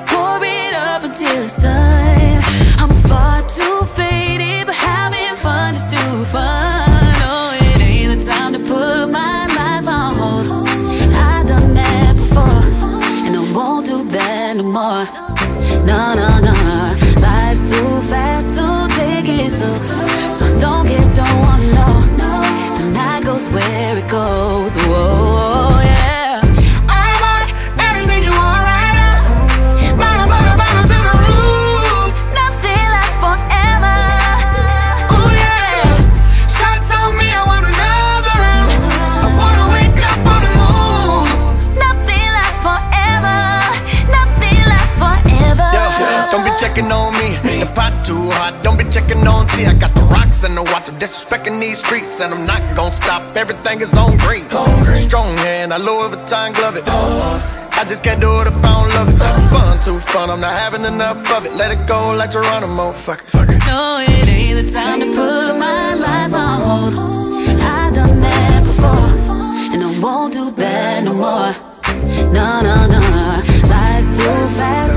pour it up until it's done. I'm far too faded, but having fun is too fun. Oh, it ain't the time to put my life on hold. I've done that before, and I won't do that no more. No, no, no. Life's too fast to take it slow. So don't wanna know. The night goes where it goes. Whoa, yeah. I want everything you want right now. Bottom to the roof. Nothing lasts forever. Ooh yeah. Shots on me, I want another round. I wanna wake up on the moon. Nothing lasts forever. Nothing lasts forever. Yo, don't be checking on me. The pot too hot. Don't be checking on T. I got the rocks and the watch. I'm disrespecting these streets, and I'm not gon' stop. Everything is on green. Strong hand, I Louis Vuitton glove it. I just can't do it if I don't love it. Fun too fun, I'm not having enough of it. Let it go like Geronimo. Fuck it. No, it ain't the time to put my life on hold. I've done that before, and I won't do that no more. No, no, no. Life's too fast